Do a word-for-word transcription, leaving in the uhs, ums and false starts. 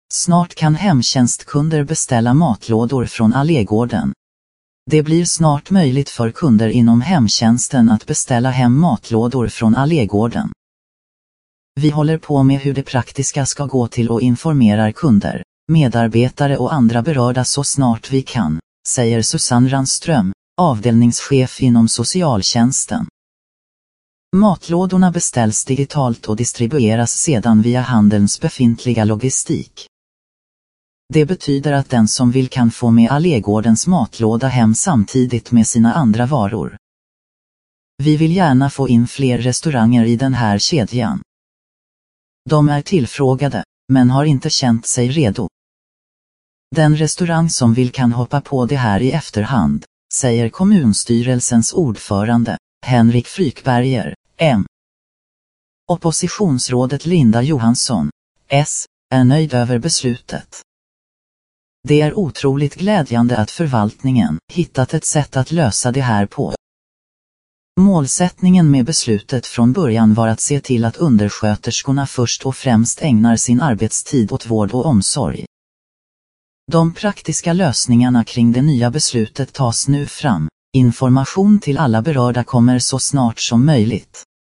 Snart kan hemtjänstkunder beställa matlådor från Allégården. Det blir snart möjligt för kunder inom hemtjänsten att beställa hem matlådor från Allégården. Vi håller på med hur det praktiska ska gå till och informerar kunder, medarbetare och andra berörda så snart vi kan, säger Susanne Randström, avdelningschef inom socialtjänsten. Matlådorna beställs digitalt och distribueras sedan via handelns befintliga logistik. Det betyder att den som vill kan få med Allégårdens matlåda hem samtidigt med sina andra varor. Vi vill gärna få in fler restauranger i den här kedjan. De är tillfrågade, men har inte känt sig redo. Den restaurang som vill kan hoppa på det här i efterhand, säger kommunstyrelsens ordförande, Henrik Frykberger, M. Oppositionsrådet Linda Johansson, S, är nöjd över beslutet. Det är otroligt glädjande att förvaltningen hittat ett sätt att lösa det här på. Målsättningen med beslutet från början var att se till att undersköterskorna först och främst ägnar sin arbetstid åt vård och omsorg. De praktiska lösningarna kring det nya beslutet tas nu fram. Information till alla berörda kommer så snart som möjligt.